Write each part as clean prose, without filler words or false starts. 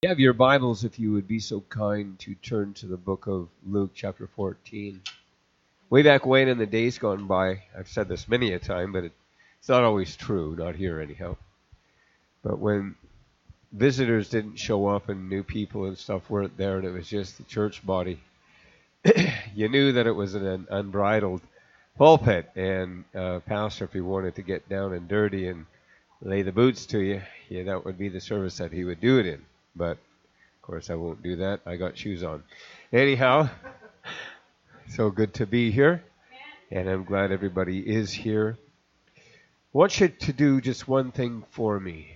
You have your Bibles, if you would be so kind to turn to the book of Luke, chapter 14. Way back when, in the days gone by, I've said this many a time, but it's not always true, not here anyhow. But when visitors didn't show up and new people and stuff weren't there, and it was just the church body, you knew that it was an unbridled pulpit. And pastor, if he wanted to get down and dirty and lay the boots to you, that would be the service that he would do it in. But, of course, I won't do that. I got shoes on. Anyhow, so good to be here, and I'm glad everybody is here. I want you to do just one thing for me.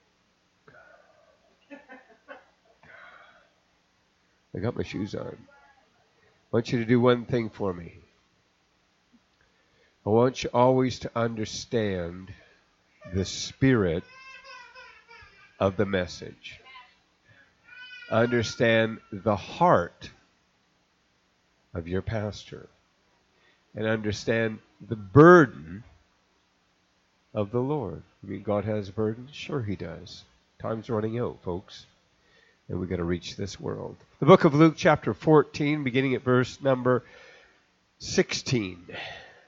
I got my shoes on. I want you to do one thing for me. I want you always to understand the spirit of the message. Understand the heart of your pastor. And understand the burden of the Lord. I mean, God has burdens? Sure He does. Time's running out, folks. And we've got to reach this world. The book of Luke, chapter 14, beginning at verse number 16. It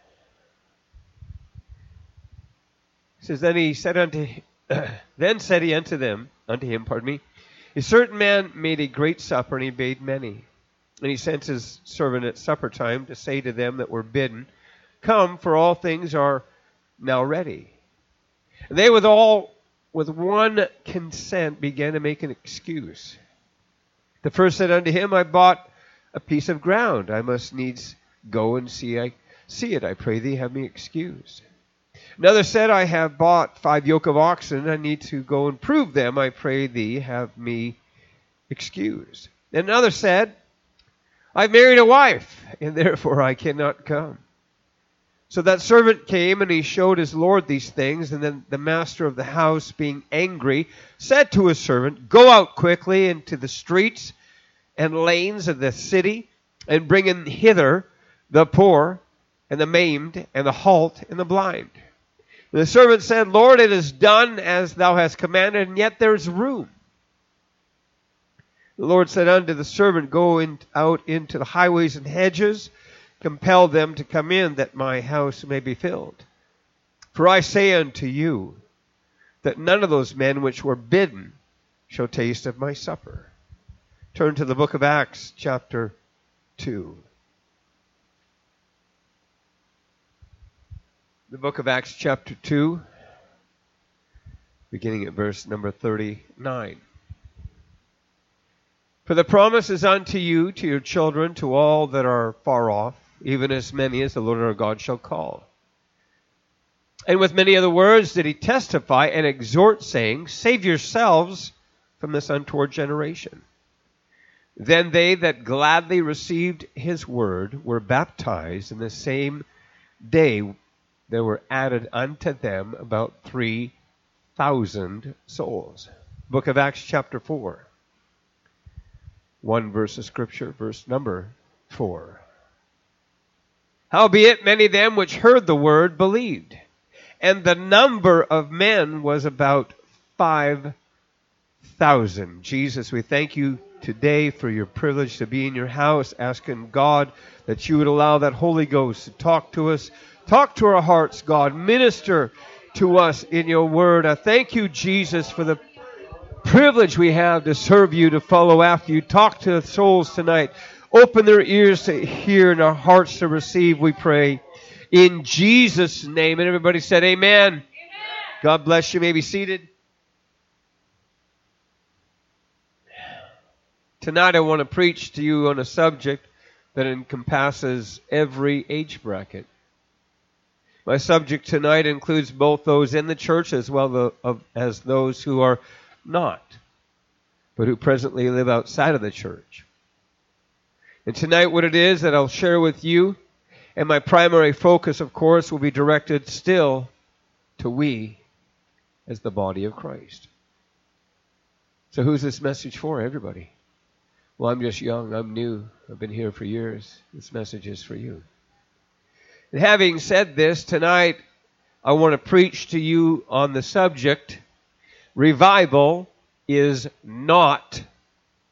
says, Then said he unto him, A certain man made a great supper, and he bade many. And he sent his servant at supper time to say to them that were bidden, Come, for all things are now ready. And they with one consent began to make an excuse. The first said unto him, I bought a piece of ground. I must needs go and see it. I pray thee, have me excused. Another said, I have bought 5 yoke of oxen. I need to go and prove them. I pray thee, have me excused. And another said, I've married a wife, and therefore I cannot come. So that servant came, and he showed his lord these things. And then the master of the house, being angry, said to his servant, Go out quickly into the streets and lanes of the city, and bring in hither the poor, and the maimed, and the halt, and the blind. The servant said, Lord, it is done as thou hast commanded, and yet there is room. The Lord said unto the servant, Go out into the highways and hedges, compel them to come in, that my house may be filled. For I say unto you, that none of those men which were bidden shall taste of my supper. Turn to the book of Acts, chapter 2. The book of Acts, chapter 2, beginning at verse number 39. For the promise is unto you, to your children, to all that are far off, even as many as the Lord our God shall call. And with many other words did he testify and exhort, saying, Save yourselves from this untoward generation. Then they that gladly received his word were baptized, and the same day there were added unto them about 3,000 souls. Book of Acts, chapter 4. One verse of Scripture, verse number 4. Howbeit many of them which heard the word believed, and the number of men was about 5,000. Jesus, we thank you today for your privilege to be in your house, asking God that you would allow that Holy Ghost to talk to us. Talk to our hearts, God. Minister to us in your word. I thank you, Jesus, for the privilege we have to serve you, to follow after you. Talk to the souls tonight. Open their ears to hear and our hearts to receive, we pray. In Jesus' name. And everybody said amen. Amen. God bless you. You may be seated. Tonight I want to preach to you on a subject that encompasses every age bracket. My subject tonight includes both those in the church as well as those who are not, but who presently live outside of the church. And tonight what it is that I'll share with you, and my primary focus, of course, will be directed still to we as the body of Christ. So who's this message for? Everybody. Well, I'm just young. I'm new. I've been here for years. This message is for you. And having said this, tonight I want to preach to you on the subject, revival is not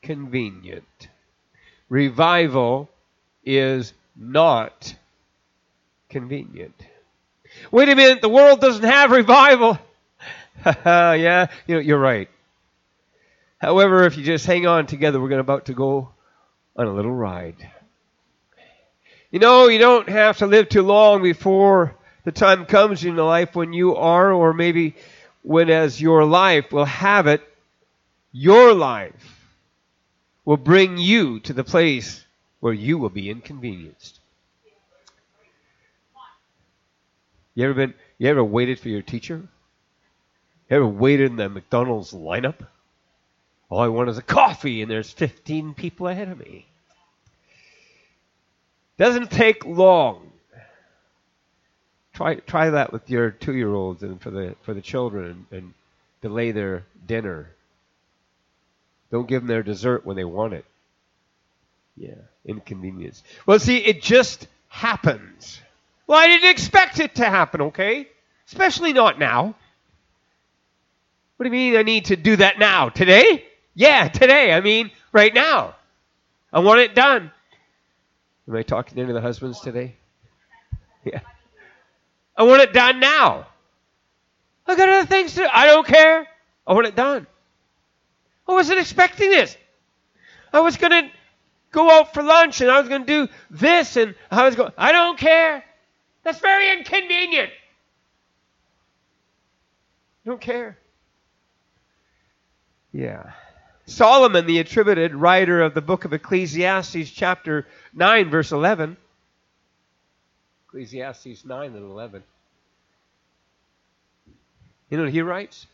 convenient. Revival is not convenient. Wait a minute, the world doesn't have revival. Yeah, you're right. However, if you just hang on together, we're about to go on a little ride. You don't have to live too long before the time comes in your life when you are, or maybe when as your life will have it, your life will bring you to the place where you will be inconvenienced. You ever waited for your teacher? You ever waited in the McDonald's lineup? All I want is a coffee, and there's 15 people ahead of me. Doesn't take long. Try that with your 2-year-olds and for the children, and delay their dinner. Don't give them their dessert when they want it. Yeah, inconvenience. Well, see, it just happens. Well, I didn't expect it to happen, okay? Especially not now. What do you mean I need to do that now? Today? Yeah, today. I mean, right now. I want it done. Am I talking to any of the husbands today? Yeah. I want it done now. I got other things to do. I don't care. I want it done. I wasn't expecting this. I was going to go out for lunch, and I was going to do this, and I don't care. That's very inconvenient. Don't care. Yeah. Solomon, the attributed writer of the book of Ecclesiastes, chapter 9, verse 11. Ecclesiastes 9 and 11. You know what he writes?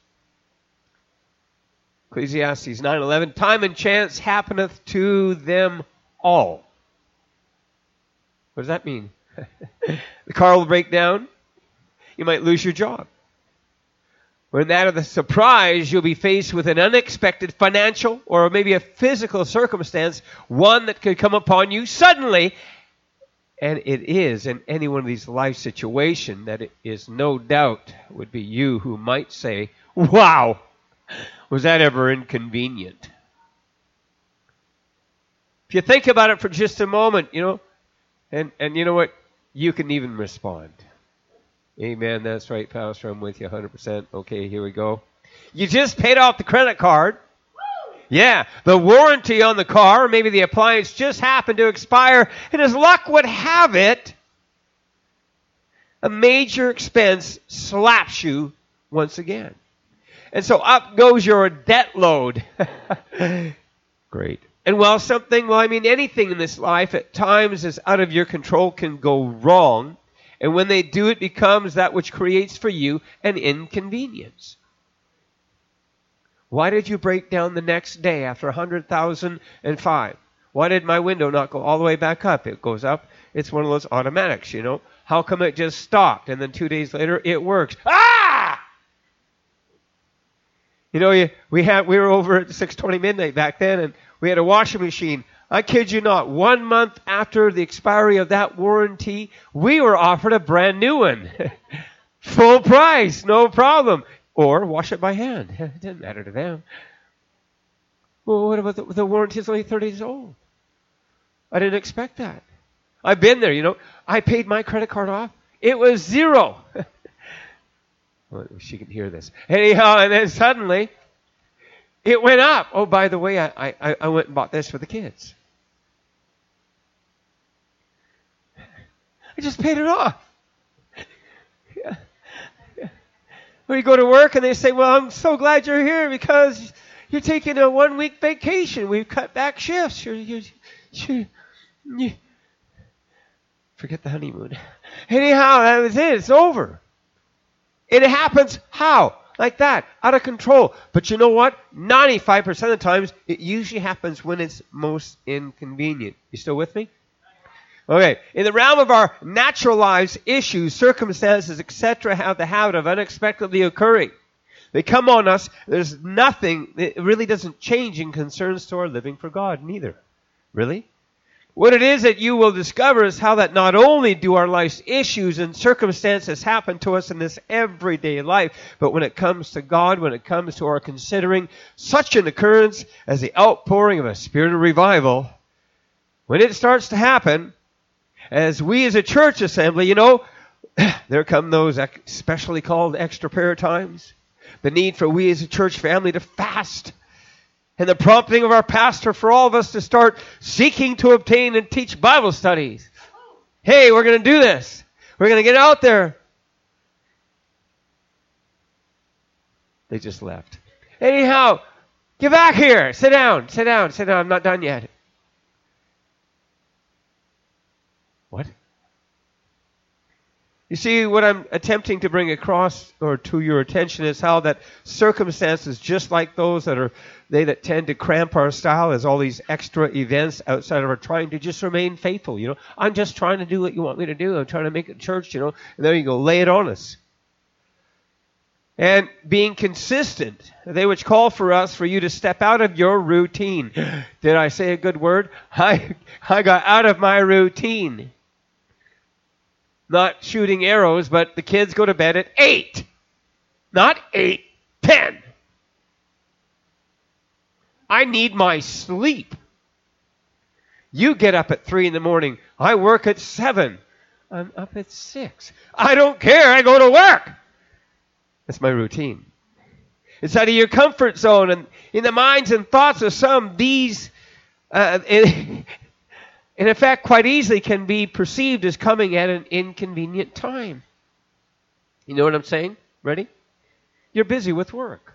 Ecclesiastes 9:11. Time and chance happeneth to them all. What does that mean? The car will break down. You might lose your job. Or in that of the surprise, you'll be faced with an unexpected financial or maybe a physical circumstance, one that could come upon you suddenly. And it is in any one of these life situations that it is no doubt would be you who might say, wow, was that ever inconvenient? If you think about it for just a moment, and you know what? You can even respond. Amen. That's right, Pastor. I'm with you 100%. Okay, here we go. You just paid off the credit card. Yeah, the warranty on the car, maybe the appliance just happened to expire, and as luck would have it, a major expense slaps you once again. And so up goes your debt load. Great. And anything in this life at times is out of your control, can go wrong. And when they do, it becomes that which creates for you an inconvenience. Why did you break down the next day after 100,005? Why did my window not go all the way back up? It goes up. It's one of those automatics, How come it just stopped and then 2 days later it works? Ah! We were over at 6:20 midnight back then, and we had a washing machine. I kid you not, 1 month after the expiry of that warranty, we were offered a brand new one. Full price, no problem. Or wash it by hand. It didn't matter to them. Well, what about the warranty is only 30 days old? I didn't expect that. I've been there, I paid my credit card off. It was zero. Well, she can hear this. Anyhow, and then suddenly, it went up. Oh, by the way, I went and bought this for the kids. I just paid it off. Yeah. Or you go to work and they say, well, I'm so glad you're here because you're taking a 1-week vacation. We've cut back shifts. Forget the honeymoon. Anyhow, that was it. It's over. It happens how? Like that. Out of control. But you know what? 95% of the times, it usually happens when it's most inconvenient. You still with me? Okay. In the realm of our natural lives, issues, circumstances, etc. have the habit of unexpectedly occurring. They come on us. There's nothing. It really doesn't change in concerns to our living for God, neither. Really? What it is that you will discover is how that not only do our life's issues and circumstances happen to us in this everyday life, but when it comes to God, when it comes to our considering such an occurrence as the outpouring of a spirit of revival, when it starts to happen, as we as a church assembly, there come those specially called extra prayer times, the need for we as a church family to fast, and the prompting of our pastor for all of us to start seeking to obtain and teach Bible studies. Hey, we're going to do this. We're going to get out there. They just left. Anyhow, get back here. Sit down. I'm not done yet. What? You see, what I'm attempting to bring across or to your attention is how that circumstances just like those that tend to cramp our style as all these extra events outside of our trying to just remain faithful. I'm just trying to do what you want me to do. I'm trying to make it church, and there you go, lay it on us. And being consistent, they which call for you to step out of your routine. Did I say a good word? I got out of my routine. Not shooting arrows, but the kids go to bed at 8. Not 8:10. I need my sleep. You get up at 3 in the morning. I work at 7. I'm up at 6. I don't care. I go to work. That's my routine. It's out of your comfort zone. And in the minds and thoughts of some, these, in effect, quite easily can be perceived as coming at an inconvenient time. You know what I'm saying? Ready? You're busy with work.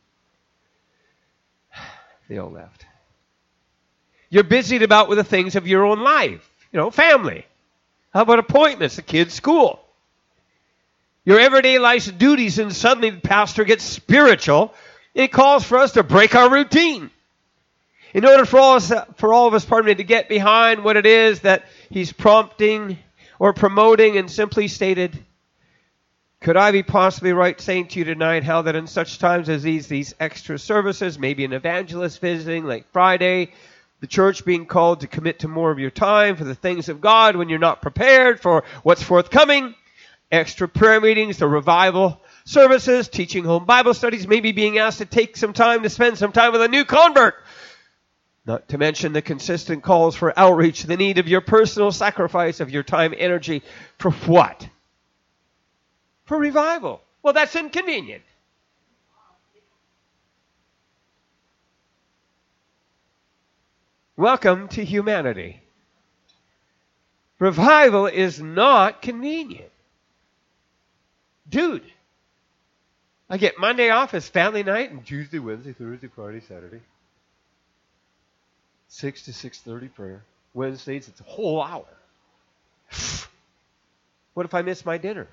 They all left. You're busied about with the things of your own life. Family. How about appointments, the kids' school? Your everyday life's duties, and suddenly the pastor gets spiritual. It calls for us to break our routine. In order for all of us, to get behind what it is that he's prompting or promoting, and simply stated, could I be possibly right saying to you tonight how that in such times as these extra services, maybe an evangelist visiting like Friday, the church being called to commit to more of your time for the things of God when you're not prepared for what's forthcoming, extra prayer meetings, the revival services, teaching home Bible studies, maybe being asked to take some time to spend some time with a new convert. Not to mention the consistent calls for outreach, the need of your personal sacrifice of your time, energy, for what? For revival. Well, that's inconvenient. Welcome to humanity. Revival is not convenient. Dude, I get Monday off as family night, and Tuesday, Wednesday, Thursday, Friday, Saturday. 6 to 6:30 prayer. Wednesdays, it's a whole hour. What if I miss my dinner?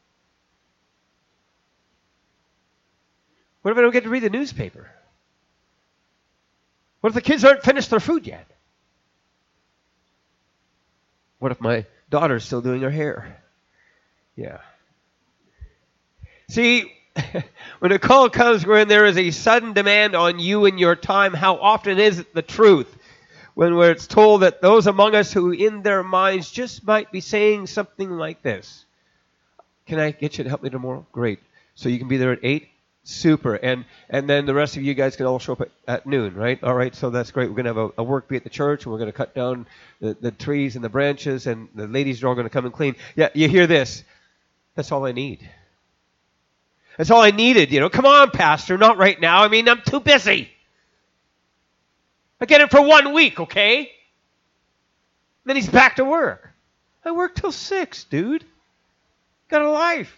What if I don't get to read the newspaper? What if the kids aren't finished their food yet? What if my daughter's still doing her hair? Yeah. See, when a call comes when there is a sudden demand on you and your time, how often is it the truth? When it's told that those among us who in their minds just might be saying something like this. Can I get you to help me tomorrow? Great. So you can be there at 8? Super. And then the rest of you guys can all show up at noon, right? All right, so that's great. We're going to have a work bee at the church, and we're going to cut down the trees and the branches, and the ladies are all going to come and clean. Yeah, you hear this. That's all I need. That's all I needed, Come on, Pastor, not right now. I'm too busy. I get it for 1 week, okay? Then he's back to work. I work till 6, dude. Got a life.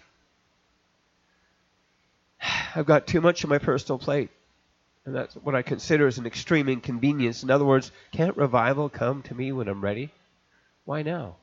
I've got too much on my personal plate. And that's what I consider as an extreme inconvenience. In other words, can't revival come to me when I'm ready? Why now?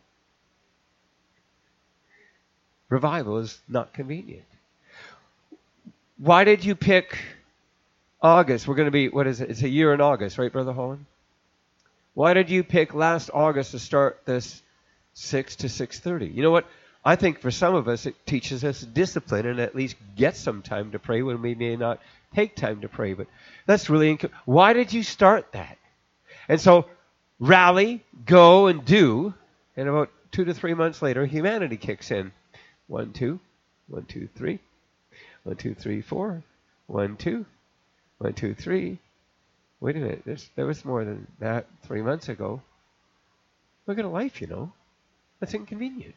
Revival is not convenient. Why did you pick August? We're going to be, what is it? It's a year in August, right, Brother Holland? Why did you pick last August to start this 6 to 6:30? You know what? I think for some of us, it teaches us discipline and at least get some time to pray when we may not take time to pray. But that's really why did you start that? And so rally, go, and do. And about 2 to 3 months later, humanity kicks in. 1, 2, 1, 2, 3. 1, 2, 3, 4. 1, 2. 1, 2, 3. Wait a minute. There was more than that 3 months ago. Look at a life, you know. That's inconvenient.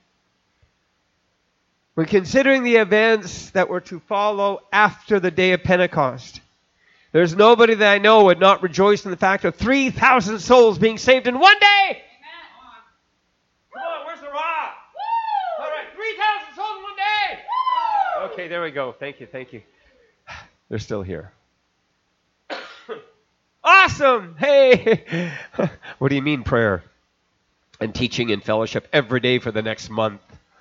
When considering the events that were to follow after the day of Pentecost, there's nobody that I know would not rejoice in the fact of 3,000 souls being saved in one day. Amen. Come on, where's the rock? Woo! All right, 3,000 souls in one day. Woo! Okay, there we go. Thank you. They're still here. Awesome! Hey! What do you mean prayer? And teaching and fellowship every day for the next month.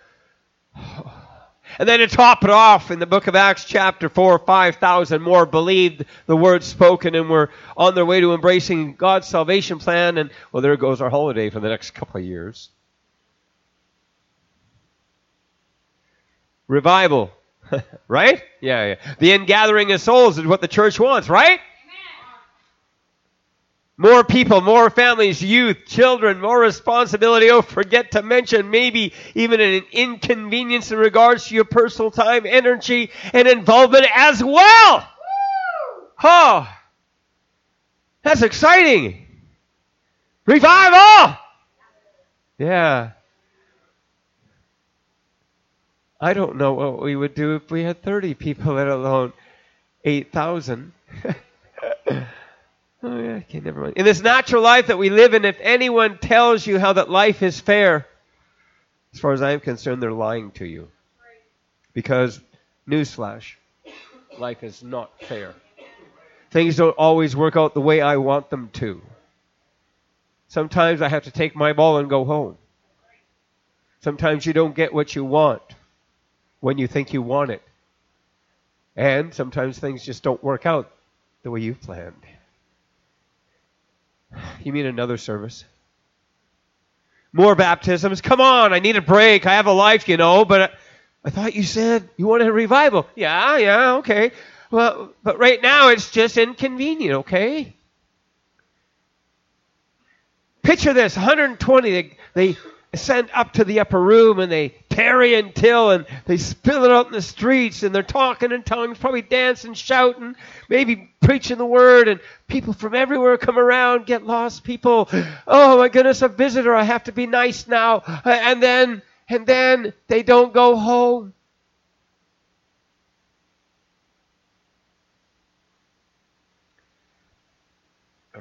And then to top it off, in the book of Acts chapter 4, 5,000 more believed the words spoken and were on their way to embracing God's salvation plan. And, well, there goes our holiday for the next couple of years. Revival. Right? Yeah. The ingathering of souls is what the church wants, right? More people, more families, youth, children, more responsibility. Oh, forget to mention maybe even an inconvenience in regards to your personal time, energy, and involvement as well. Woo! Oh, that's exciting. Revival! Yeah. I don't know what we would do if we had 30 people, let alone 8,000. Oh, yeah, okay, never mind. In this natural life that we live in, if anyone tells you how that life is fair, as far as I'm concerned, they're lying to you. Because, newsflash, life is not fair. Things don't always work out the way I want them to. Sometimes I have to take my ball and go home. Sometimes you don't get what you want when you think you want it. And sometimes things just don't work out the way you've planned. You mean another service? More baptisms? Come on, I need a break. I have a life, you know, but I thought you said you wanted a revival. Yeah, okay. Well, but right now it's just inconvenient, okay? Picture this, 120, they ascend up to the upper room and they tarry until, and they spill it out in the streets, and they're talking in tongues, probably dancing, shouting, maybe preaching the word, and people from everywhere come around, get lost people. Oh my goodness, a visitor, I have to be nice now. And then they don't go home. All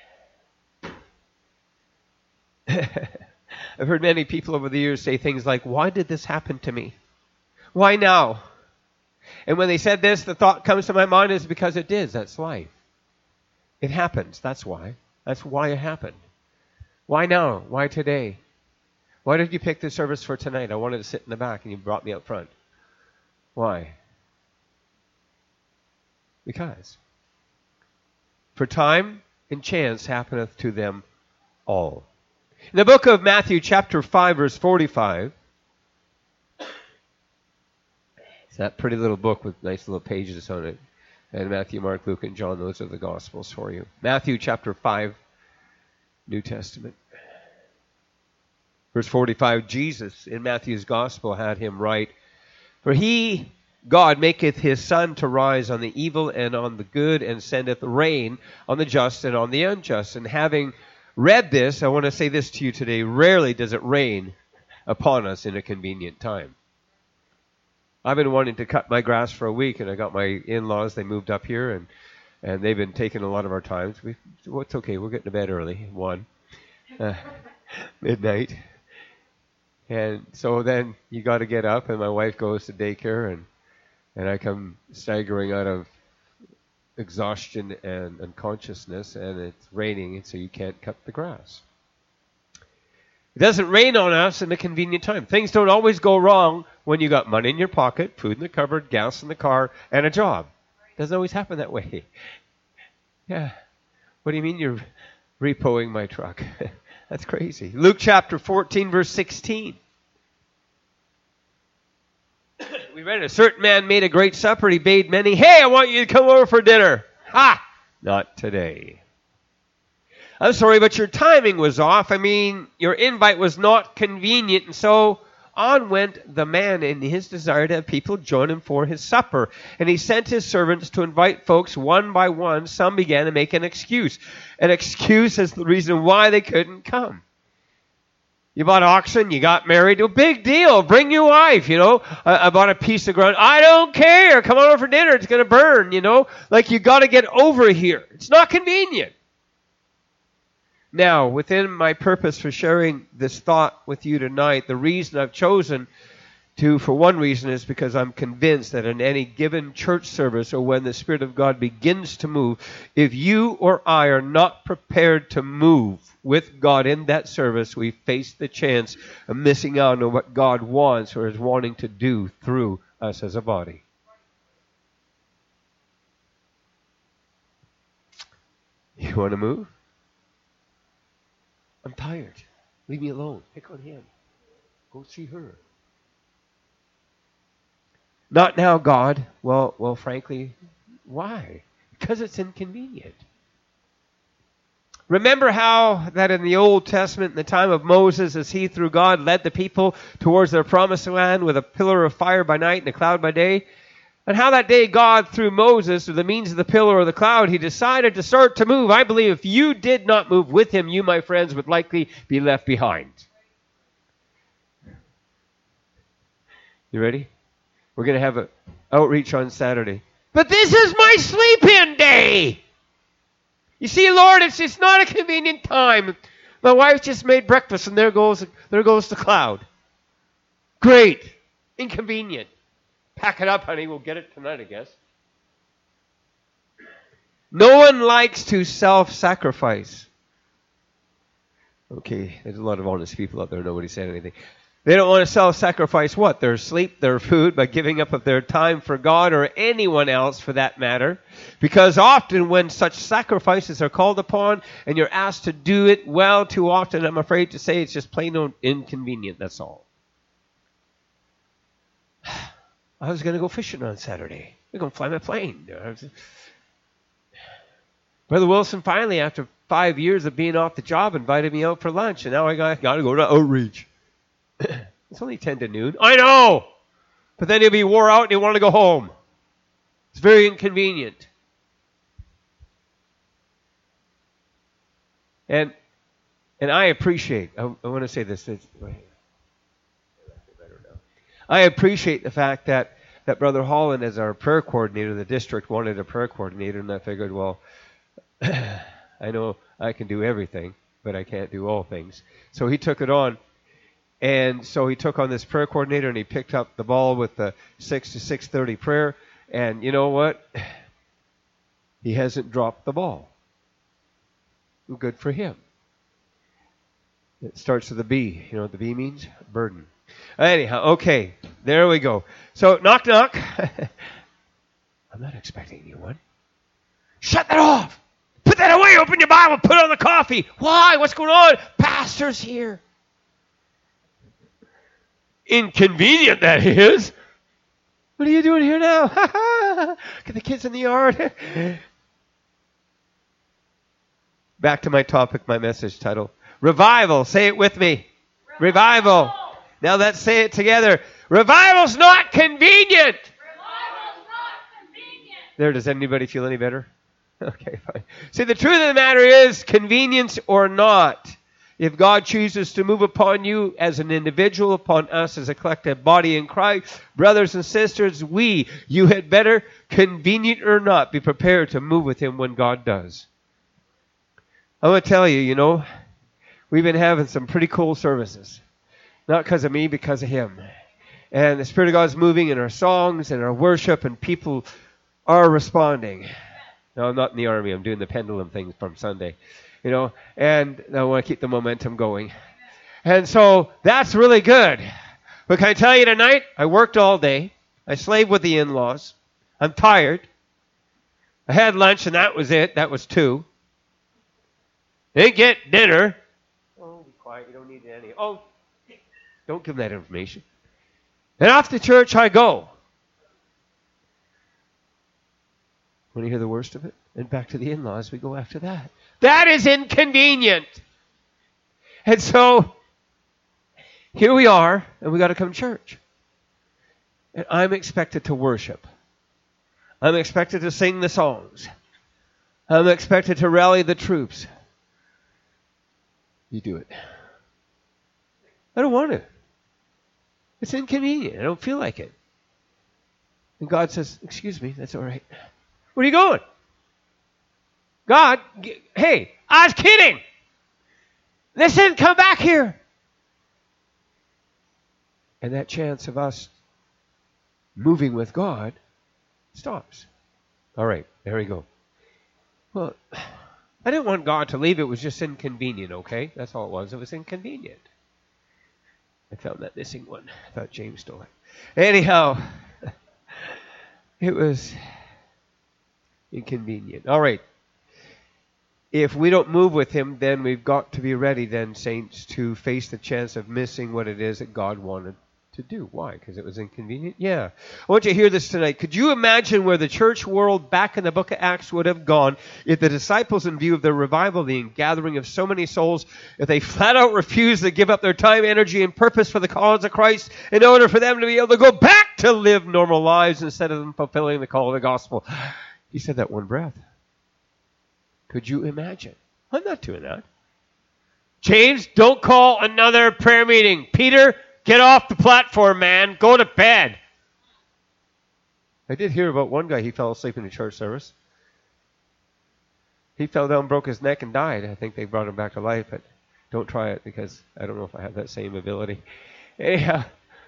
right. I've heard many people over the years say things like, why did this happen to me? Why now? And when they said this, the thought comes to my mind is because it is. That's life. It happens. That's why. That's why it happened. Why now? Why today? Why did you pick the service for tonight? I wanted to sit in the back and you brought me up front. Why? Because. For time and chance happeneth to them all. In the book of Matthew, chapter 5, verse 45, it's that pretty little book with nice little pages on it. And Matthew, Mark, Luke, and John, those are the Gospels for you. Matthew, chapter 5, New Testament. Verse 45, Jesus, in Matthew's Gospel, had him write, For he, God, maketh his sun to rise on the evil and on the good, and sendeth rain on the just and on the unjust. And having read this, I want to say this to you today. Rarely does it rain upon us in a convenient time. I've been wanting to cut my grass for a week, and I got my in-laws. They moved up here, and they've been taking a lot of our times. Well, it's okay. We're getting to bed early, 1, midnight. And so then you got to get up, and my wife goes to daycare, and I come staggering out of exhaustion and unconsciousness, and it's raining, and so you can't cut the grass. It doesn't rain on us in a convenient time. Things don't always go wrong when you got money in your pocket, food in the cupboard, gas in the car, and a job. It doesn't always happen that way. Yeah. What do you mean you're repoing my truck? That's crazy. Luke chapter 14, verse 16. We read it. A certain man made a great supper. He bade many, hey, I want you to come over for dinner. Ha! Not today. I'm sorry, but your timing was off. I mean, your invite was not convenient. And so on went the man in his desire to have people join him for his supper. And he sent his servants to invite folks one by one. Some began to make an excuse. An excuse as the reason why they couldn't come. You bought oxen, you got married, a big deal. Bring your wife, I bought a piece of ground. I don't care. Come on over for dinner. It's going to burn, Like you got to get over here. It's not convenient. Now, within my purpose for sharing this thought with you tonight, the reason I've chosen to, for one reason, is because I'm convinced that in any given church service or when the Spirit of God begins to move, if you or I are not prepared to move with God in that service, we face the chance of missing out on what God wants or is wanting to do through us as a body. You want to move? I'm tired. Leave me alone. Pick on him. Go see her. Not now, God. Well, frankly, why? Because it's inconvenient. Remember how that in the Old Testament, in the time of Moses, as he, through God, led the people towards their promised land with a pillar of fire by night and a cloud by day? And how that day God, through Moses, through the means of the pillar or the cloud, he decided to start to move. I believe if you did not move with him, you, my friends, would likely be left behind. You ready? We're going to have an outreach on Saturday. But this is my sleep-in day. You see, Lord, it's not a convenient time. My wife just made breakfast, and there goes the cloud. Great. Inconvenient. Pack it up, honey. We'll get it tonight, I guess. No one likes to self-sacrifice. Okay, there's a lot of honest people out there. Nobody said anything. They don't want to self-sacrifice what? Their sleep, their food, by giving up of their time for God or anyone else for that matter. Because often when such sacrifices are called upon and you're asked to do it, well, too often, I'm afraid to say, it's just plain old inconvenient, that's all. I was going to go fishing on Saturday. We're going to fly my plane. Brother Wilson finally, after 5 years of being off the job, invited me out for lunch, and now I got to go to outreach. It's only 10 to noon. I know! But then he'll be wore out and he'll want to go home. It's very inconvenient. And I appreciate, I want to say this. I appreciate the fact that Brother Holland, as our prayer coordinator, the district wanted a prayer coordinator, and I figured, well, I know I can do everything, but I can't do all things. So he took it on. And so he took on this prayer coordinator, and he picked up the ball with the 6 to 6:30 prayer. And you know what? He hasn't dropped the ball. Good for him. It starts with a B. You know what the B means? Burden. Anyhow, okay. There we go. So, knock, knock. I'm not expecting anyone. Shut that off. Put that away. Open your Bible. Put on the coffee. Why? What's going on? Pastor's here. Inconvenient, that is. What are you doing here now? Get the kids in the yard. Back to my topic, my message title. Revival. Say it with me. Revival. Now let's say it together. Revival's not convenient. Revival's not convenient. There, does anybody feel any better? Okay, fine. See, the truth of the matter is, convenience or not, if God chooses to move upon you as an individual, upon us as a collective body in Christ, brothers and sisters, you had better, convenient or not, be prepared to move with him when God does. I want to tell you, we've been having some pretty cool services. Not because of me, because of him. And the Spirit of God is moving in our songs and our worship, and people are responding. No, I'm not in the army. I'm doing the pendulum thing from Sunday. And I want to keep the momentum going. And so that's really good. But can I tell you tonight, I worked all day. I slaved with the in-laws. I'm tired. I had lunch, and that was it. That was 2. Didn't get dinner. Oh, be quiet. You don't need any. Oh, don't give them that information. And off to church I go. Want to hear the worst of it? And back to the in-laws we go after that. That is inconvenient. And so, here we are, and we got to come to church. And I'm expected to worship. I'm expected to sing the songs. I'm expected to rally the troops. You do it. I don't want to. It's inconvenient. I don't feel like it. And God says, excuse me, that's all right. Where are you going? God, hey, I was kidding. Listen, come back here. And that chance of us moving with God stops. All right, there we go. Well, I didn't want God to leave. It was just inconvenient, okay? That's all it was. It was inconvenient. I found that missing one. I thought James stole it. Anyhow, it was inconvenient. All right. If we don't move with him, then we've got to be ready then, saints, to face the chance of missing what it is that God wanted to do. Why? Because it was inconvenient? Yeah. I want you to hear this tonight. Could you imagine where the church world back in the book of Acts would have gone if the disciples, in view of the revival, the gathering of so many souls, if they flat out refused to give up their time, energy, and purpose for the cause of Christ in order for them to be able to go back to live normal lives instead of them fulfilling the call of the gospel? He said that one breath. Could you imagine? I'm not doing that. James, don't call another prayer meeting. Peter, get off the platform, man. Go to bed. I did hear about one guy, he fell asleep in the church service. He fell down, broke his neck, and died. I think they brought him back to life, but don't try it because I don't know if I have that same ability. Anyhow,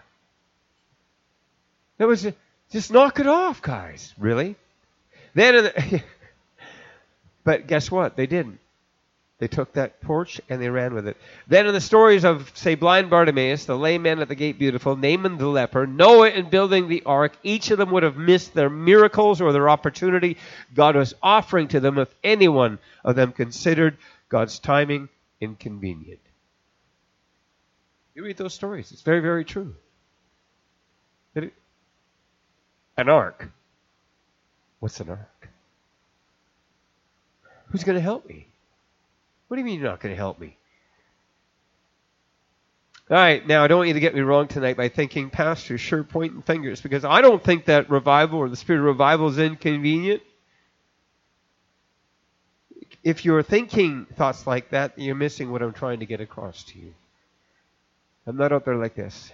that was just knock it off, guys. Really? Then, but guess what? They didn't. They took that torch and they ran with it. Then in the stories of, say, blind Bartimaeus, the lame man at the gate beautiful, Naaman the leper, Noah in building the ark, each of them would have missed their miracles or their opportunity God was offering to them if any one of them considered God's timing inconvenient. You read those stories. It's very, very true. An ark. What's an ark? Who's going to help me? What do you mean you're not going to help me? All right, now I don't want you to get me wrong tonight by thinking, Pastor, sure, pointing fingers, because I don't think that revival or the spirit of revival is inconvenient. If you're thinking thoughts like that, you're missing what I'm trying to get across to you. I'm not out there like this.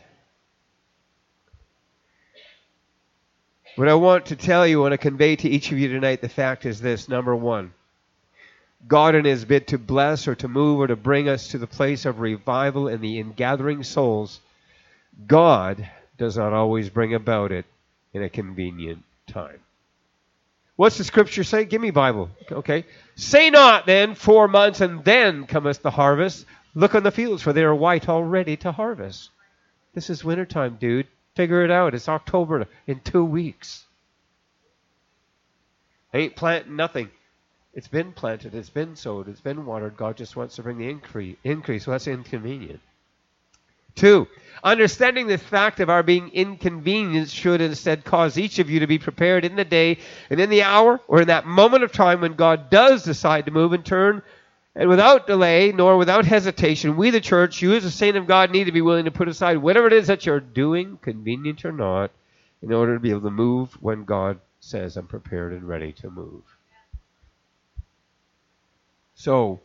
What I want to tell you, I want to convey to each of you tonight, the fact is this. Number one, God in his bid to bless or to move or to bring us to the place of revival in the ingathering souls, God does not always bring about it in a convenient time. What's the scripture say? Give me Bible. Okay. Say not then 4 months and then cometh the harvest. Look on the fields, for they are white already to harvest. This is wintertime, dude. Figure it out. It's October in 2 weeks. I ain't planting nothing. It's been planted, it's been sowed, it's been watered. God just wants to bring the increase. So that's inconvenient. 2, understanding the fact of our being inconvenienced should instead cause each of you to be prepared in the day and in the hour or in that moment of time when God does decide to move and turn. And without delay, nor without hesitation, we the church, you as a saint of God, need to be willing to put aside whatever it is that you're doing, convenient or not, in order to be able to move when God says, I'm prepared and ready to move. So,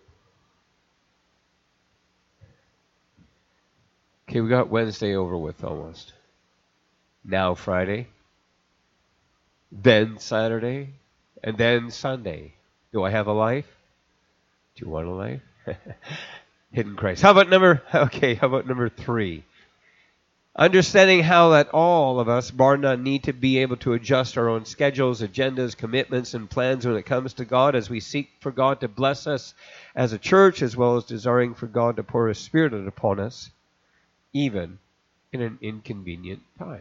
okay, we got Wednesday over with almost. Now Friday, then Saturday, and then Sunday. Do I have a life? Do you want a life? Hidden Christ. How about number 3? Understanding how that all of us, bar none, need to be able to adjust our own schedules, agendas, commitments, and plans when it comes to God as we seek for God to bless us as a church, as well as desiring for God to pour His Spirit upon us, even in an inconvenient time.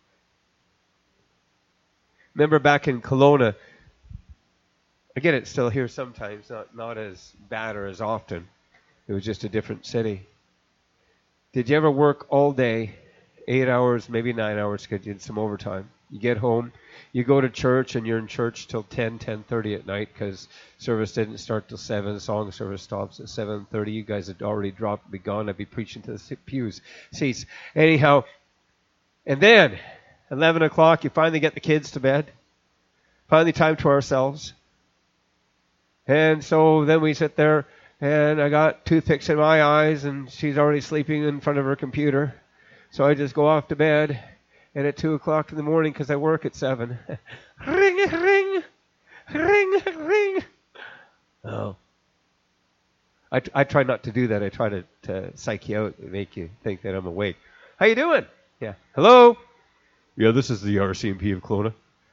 Remember back in Kelowna, I get it still here sometimes, not as bad or as often. It was just a different city. Did you ever work all day, 8 hours, maybe 9 hours, because you did some overtime? You get home, you go to church, and you're in church till 10:30 at night because service didn't start till 7. Song service stops at 7:30. You guys had already dropped, be gone. I'd be preaching to the pews, seats. Anyhow, and then 11 o'clock, you finally get the kids to bed. Finally time to ourselves. And so then we sit there, and I got toothpicks in my eyes, and she's already sleeping in front of her computer. So I just go off to bed. And at 2 o'clock in the morning, because I work at 7, ring, ring, ring, ring. Oh. I try not to do that. I try to psych you out and make you think that I'm awake. How you doing? Yeah. Hello? Yeah, this is the RCMP of Kelowna.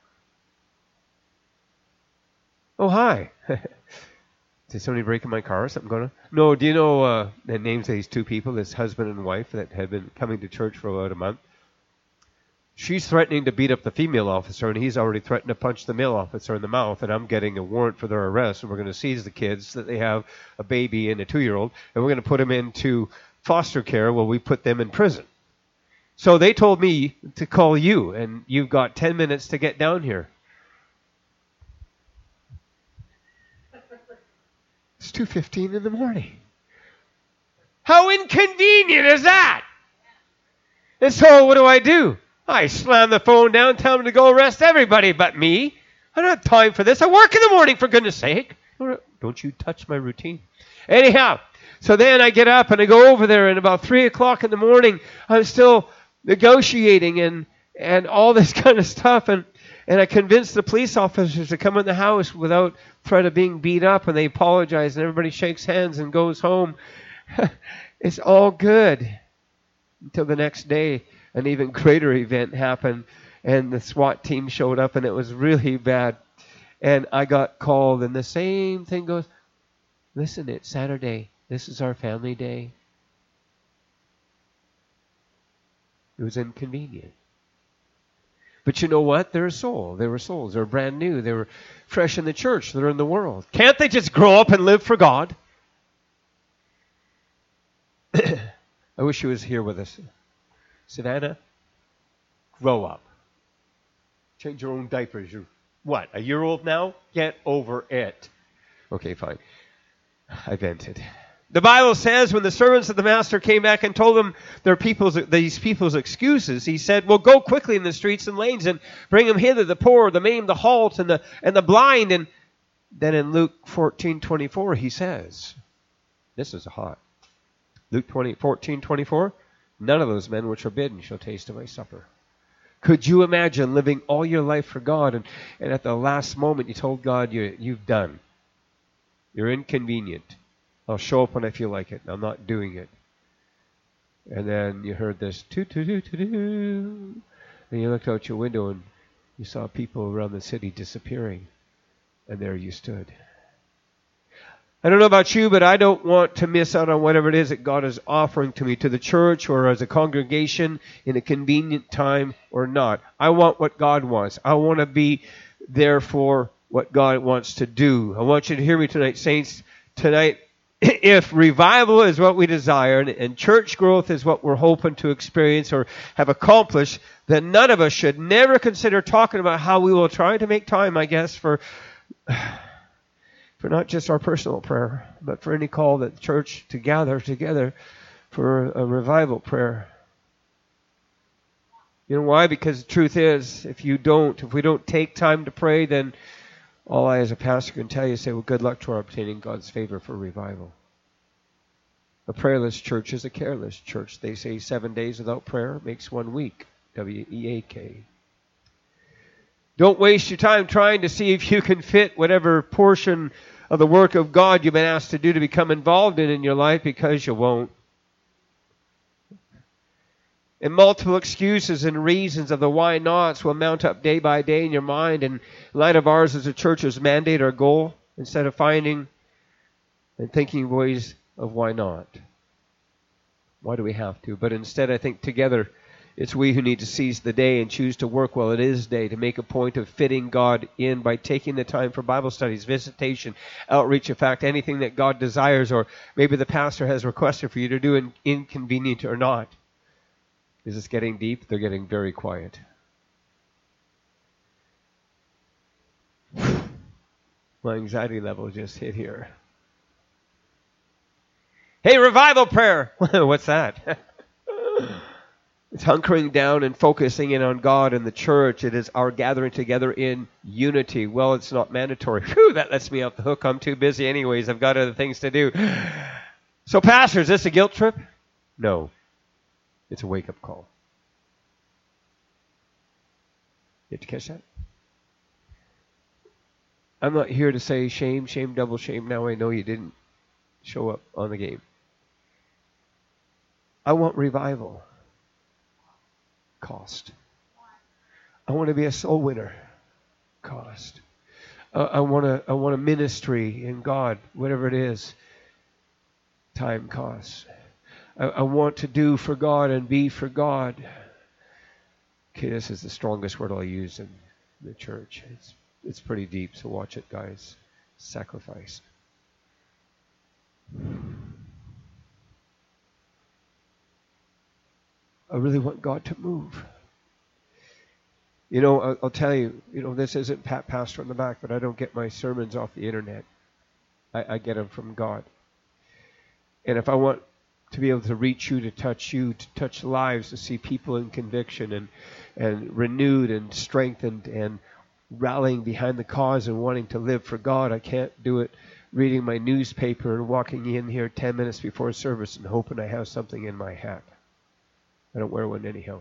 Oh, hi. Did somebody break in my car or something going on? No, do you know the names of these two people, this husband and wife that had been coming to church for about a month? She's threatening to beat up the female officer, and he's already threatened to punch the male officer in the mouth, and I'm getting a warrant for their arrest, and we're going to seize the kids, that they have a baby and a 2-year-old, and we're going to put them into foster care while we put them in prison. So they told me to call you, and you've got 10 minutes to get down here. It's 2:15 in the morning. How inconvenient is that? And so what do? I slam the phone down, tell them to go arrest everybody but me. I don't have time for this. I work in the morning, for goodness sake. Don't you touch my routine. Anyhow, so then I get up and I go over there, and about 3 o'clock in the morning, I'm still negotiating and all this kind of stuff. And I convinced the police officers to come in the house without threat of being beat up, and they apologize, and everybody shakes hands and goes home. It's all good until the next day. An even greater event happened, and the SWAT team showed up, and it was really bad. And I got called, and the same thing goes, listen, it's Saturday. This is our family day. It was inconvenient. But you know what? They're a soul. They were souls. They were brand new. They were fresh in the church. They're in the world. Can't they just grow up and live for God? I wish she was here with us. Savannah, grow up. Change your own diapers. You're, what, a year old now? Get over it. Okay, fine. I vented. The Bible says when the servants of the master came back and told them these people's excuses, he said, well, go quickly in the streets and lanes and bring them hither, the poor, the maimed, the halt, and the blind. And then in Luke 14:24, he says, this is hot. Luke 14:24, none of those men which are bidden shall taste of my supper. Could you imagine living all your life for God, and at the last moment you told God you've done? You're inconvenient. I'll show up when I feel like it, and I'm not doing it. And then you heard this, toot-toot-toot-toot, and you looked out your window and you saw people around the city disappearing, and there you stood. I don't know about you, but I don't want to miss out on whatever it is that God is offering to me, to the church or as a congregation in a convenient time or not. I want what God wants. I want to be there for what God wants to do. I want you to hear me tonight, saints. Tonight, if revival is what we desire and church growth is what we're hoping to experience or have accomplished, then none of us should never consider talking about how we will try to make time, I guess, for not just our personal prayer, but for any call that the church to gather together for a revival prayer. You know why? Because the truth is, if we don't take time to pray, then all I as a pastor can tell you is say, well, good luck to our obtaining God's favor for revival. A prayerless church is a careless church. They say 7 days without prayer makes 1 week. W-E-A-K. Don't waste your time trying to see if you can fit whatever portion of the work of God you've been asked to do to become involved in your life, because you won't. And multiple excuses and reasons of the why nots will mount up day by day in your mind. And in light of ours as a church's mandate or goal, instead of finding and thinking ways of why not. Why do we have to? But instead, I think together, it's we who need to seize the day and choose to work while it is day, to make a point of fitting God in by taking the time for Bible studies, visitation, outreach, in fact, anything that God desires or maybe the pastor has requested for you to do, inconvenient or not. Is this getting deep? They're getting very quiet. My anxiety level just hit here. Hey, revival prayer. What's that? It's hunkering down and focusing in on God and the church. It is our gathering together in unity. Well, it's not mandatory. Whew, that lets me off the hook. I'm too busy anyways. I've got other things to do. So, Pastor, is this a guilt trip? No. It's a wake-up call. You have to catch that? I'm not here to say shame, shame, double shame. Now I know you didn't show up on the game. I want revival. Cost. I want to be a soul winner. Cost. I want a ministry in God, whatever it is. Time costs. I want to do for God and be for God. Okay, this is the strongest word I'll use in the church. It's pretty deep, so watch it, guys. Sacrifice. I really want God to move. You know, I'll tell you, this isn't Pat Pastor on the back, but I don't get my sermons off the internet. I get them from God. And if I want to be able to reach you, to touch lives, to see people in conviction and renewed and strengthened and rallying behind the cause and wanting to live for God, I can't do it reading my newspaper and walking in here 10 minutes before service and hoping I have something in my hat. I don't wear one anyhow.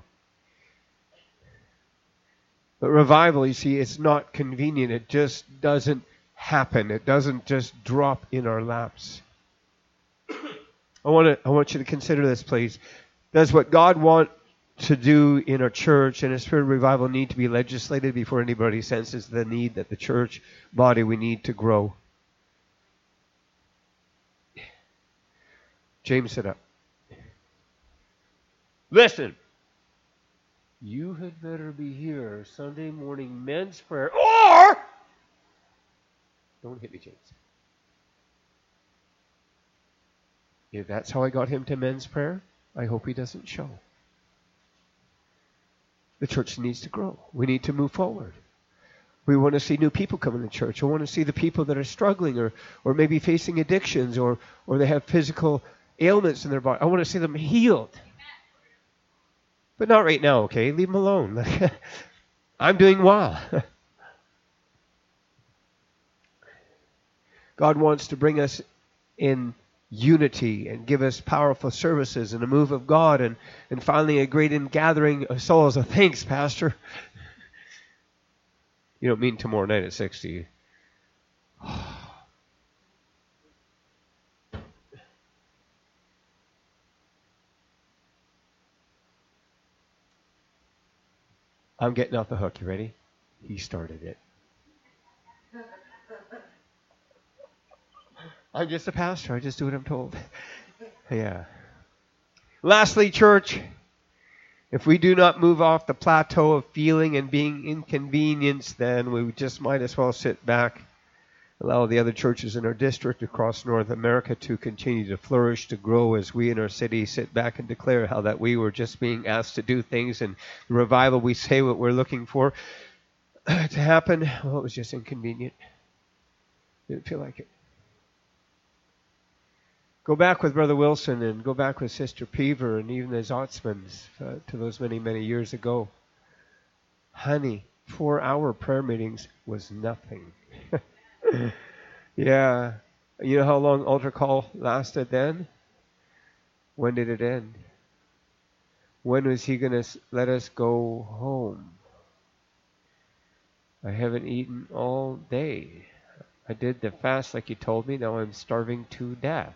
But revival, you see, it's not convenient. It just doesn't happen. It doesn't just drop in our laps. I want you to consider this, please. Does what God wants to do in our church and a spirit of revival need to be legislated before anybody senses the need that the church body we need to grow? James, sit up. Listen, you had better be here Sunday morning men's prayer, or don't hit me, James. If that's how I got him to men's prayer, I hope he doesn't show. The church needs to grow. We need to move forward. We want to see new people come in the church. I want to see the people that are struggling or maybe facing addictions or they have physical ailments in their body. I want to see them healed. But not right now, okay? Leave them alone. I'm doing well. God wants to bring us in unity and give us powerful services and a move of God and finally a great ingathering of souls. Thanks, Pastor. You don't mean tomorrow night at 6, do you? I'm getting off the hook. You ready? He started it. I'm just a pastor. I just do what I'm told. Yeah. Lastly, church, if we do not move off the plateau of feeling and being inconvenienced, then we just might as well sit back, allow the other churches in our district across North America to continue to flourish, to grow as we in our city sit back and declare how that we were just being asked to do things and the revival we say what we're looking for to happen. Well, it was just inconvenient. Didn't feel like it. Go back with Brother Wilson and go back with Sister Peaver and even the Zotzmans to those many, many years ago. Honey, 4-hour prayer meetings was nothing. Yeah. You know how long altar call lasted then? When did it end? When was he going to let us go home? I haven't eaten all day. I did the fast like you told me. Now I'm starving to death.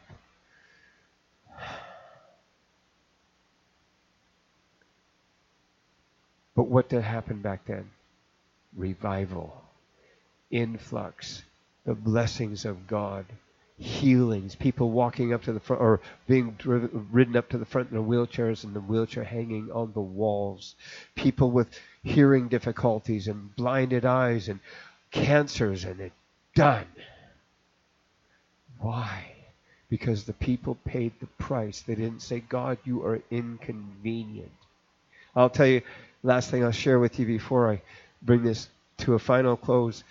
But what did happen back then? Revival, influx, the blessings of God, healings, people walking up to the front or being ridden up to the front in their wheelchairs and the wheelchair hanging on the walls, people with hearing difficulties and blinded eyes and cancers, and it done. Why? Because the people paid the price. They didn't say, God, you are inconvenient. I'll tell you, last thing I'll share with you before I bring this to a final close.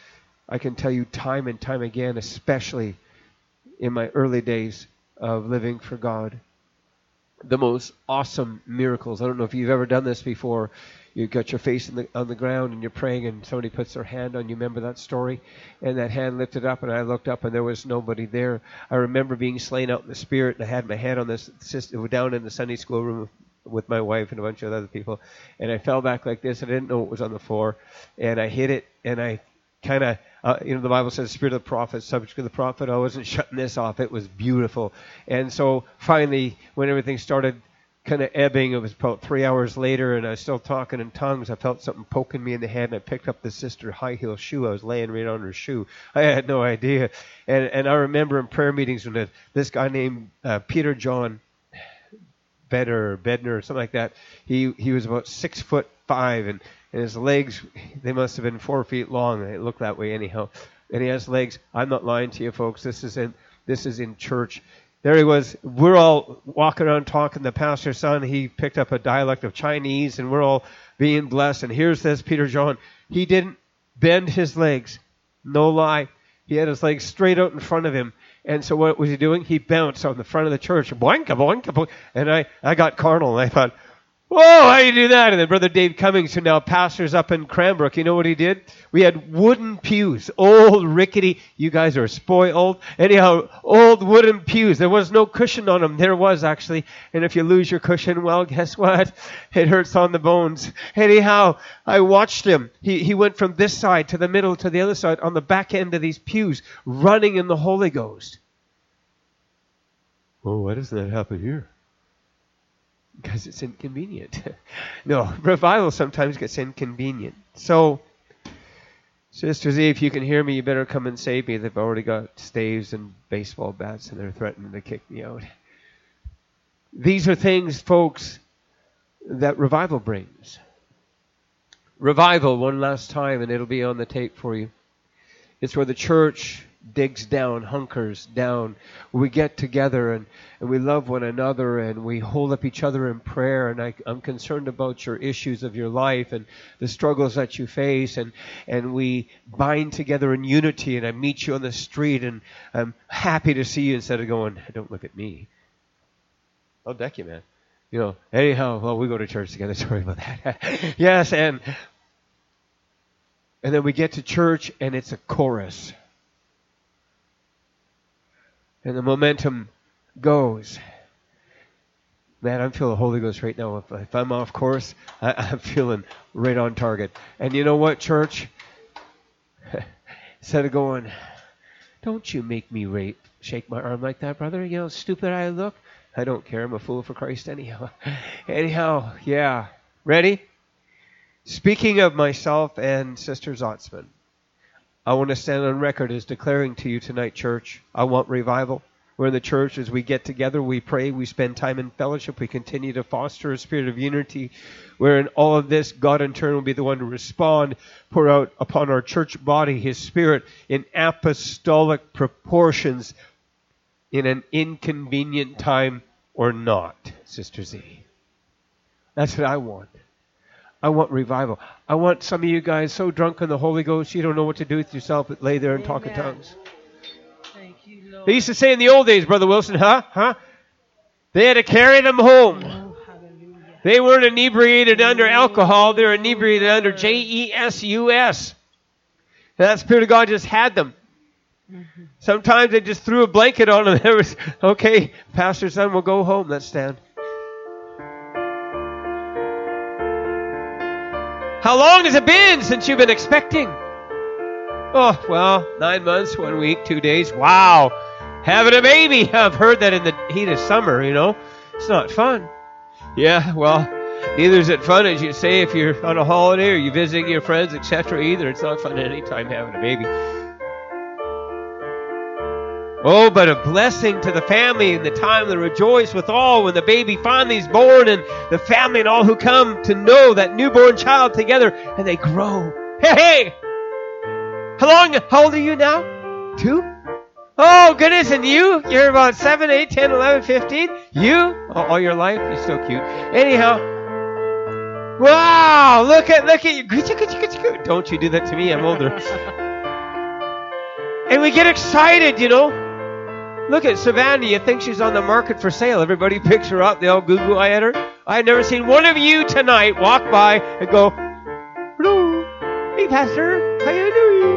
I can tell you time and time again, especially in my early days of living for God, the most awesome miracles. I don't know if you've ever done this before. You got your face on the ground and you're praying and somebody puts their hand on you. Remember that story? And that hand lifted up and I looked up and there was nobody there. I remember being slain out in the spirit and I had my hand on this system down in the Sunday school room with my wife and a bunch of other people. And I fell back like this. I didn't know it was on the floor. And I hit it and I kind of, the Bible says, spirit of the prophet, subject of the prophet. I wasn't shutting this off. It was beautiful. And so finally, when everything started kind of ebbing, it was about 3 hours later, and I was still talking in tongues. I felt something poking me in the head, and I picked up the sister high heel shoe. I was laying right on her shoe. I had no idea. And I remember in prayer meetings when this guy named Peter John Bedner or something like that, he was about 6'5", and his legs, they must have been 4 feet long. It looked that way anyhow. And he has legs. I'm not lying to you, folks. This is in church. There he was. We're all walking around talking. The pastor's son, he picked up a dialect of Chinese, and we're all being blessed. And here's this Peter John. He didn't bend his legs. No lie. He had his legs straight out in front of him. And so what was he doing? He bounced on the front of the church. Boinka, boinka, boinka. And I got carnal, and I thought, whoa, how do you do that? And then Brother Dave Cummings, who now pastors up in Cranbrook, you know what he did? We had wooden pews, old, rickety, you guys are spoiled. Anyhow, old wooden pews. There was no cushion on them. There was, actually. And if you lose your cushion, well, guess what? It hurts on the bones. Anyhow, I watched him. He went from this side to the middle to the other side on the back end of these pews, running in the Holy Ghost. Oh, why doesn't that happen here? Because it's inconvenient. No, revival sometimes gets inconvenient. So, Sister Z, if you can hear me, you better come and save me. They've already got staves and baseball bats, and they're threatening to kick me out. These are things, folks, that revival brings. Revival, one last time, and it'll be on the tape for you. It's where the church digs down, hunkers down. We get together and we love one another and we hold up each other in prayer. And I'm concerned about your issues of your life and the struggles that you face. And we bind together in unity. And I meet you on the street and I'm happy to see you instead of going, don't look at me. I'll deck you, man. Anyhow, well, we go to church together. Sorry about that. Yes, and then we get to church and it's a chorus. And the momentum goes. Man, I'm feeling the Holy Ghost right now. If I'm off course, I'm feeling right on target. And you know what, church? Instead of going, don't you make me shake my arm like that, brother. You know how stupid I look? I don't care. I'm a fool for Christ anyhow. Anyhow, yeah. Ready? Speaking of myself and Sister Zotzman, I want to stand on record as declaring to you tonight, church, I want revival. We're in the church. As we get together, we pray, we spend time in fellowship, we continue to foster a spirit of unity, where in all of this, God in turn will be the one to respond, pour out upon our church body His Spirit in apostolic proportions in an inconvenient time or not, Sister Z. That's what I want. I want revival. I want some of you guys so drunk in the Holy Ghost you don't know what to do with yourself but lay there and talk in tongues. Thank you, Lord. They used to say in the old days, Brother Wilson, huh? They had to carry them home. Oh, hallelujah. They weren't inebriated under alcohol. They were inebriated under Jesus. That Spirit of God just had them. Mm-hmm. Sometimes they just threw a blanket on them. There was, okay, pastor's son will go home. Let's stand. How long has it been since you've been expecting? Oh, well, 9 months, 1 week, 2 days. Wow. Having a baby. I've heard that in the heat of summer, It's not fun. Yeah, well, neither is it fun, as you say, if you're on a holiday or you're visiting your friends, etc. either. It's not fun at any time having a baby. Oh, but a blessing to the family and the time to rejoice with all when the baby finally is born and the family and all who come to know that newborn child together and they grow. Hey! How old are you now? 2? Oh, goodness, and you? You're about 7, 8, 10, 11, 15? You? All your life? You're so cute. Anyhow. Wow, look at you. Don't you do that to me, I'm older. And we get excited, you know. Look at Savannah. You think she's on the market for sale. Everybody picks her up. They all Google at her. I had never seen one of you tonight walk by and go, hello, hey, Pastor, how you doing?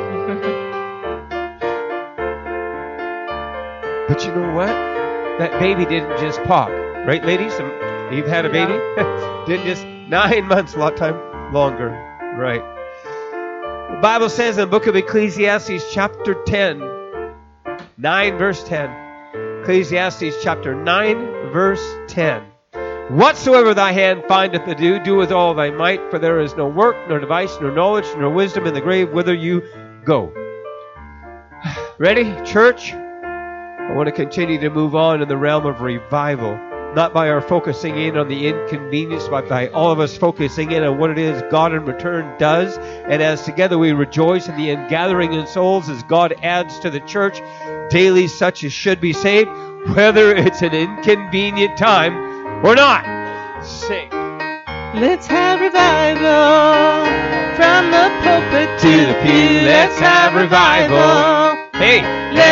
But you know what? That baby didn't just pop. Right, ladies? You've had a baby? Didn't just 9 months, a lot of time longer. Right. The Bible says in the book of Ecclesiastes chapter 10, 9 verse 10. Ecclesiastes chapter 9 verse 10. Whatsoever thy hand findeth to do, do with all thy might, for there is no work, nor device, nor knowledge, nor wisdom in the grave whither you go. Ready, church? I want to continue to move on in the realm of revival. Not by our focusing in on the inconvenience, but by all of us focusing in on what it is God in return does. And as together we rejoice in the ingathering in souls as God adds to the church daily such as should be saved, whether it's an inconvenient time or not. Sing. Let's have revival from the pulpit To the pew, let's have revival. Hey,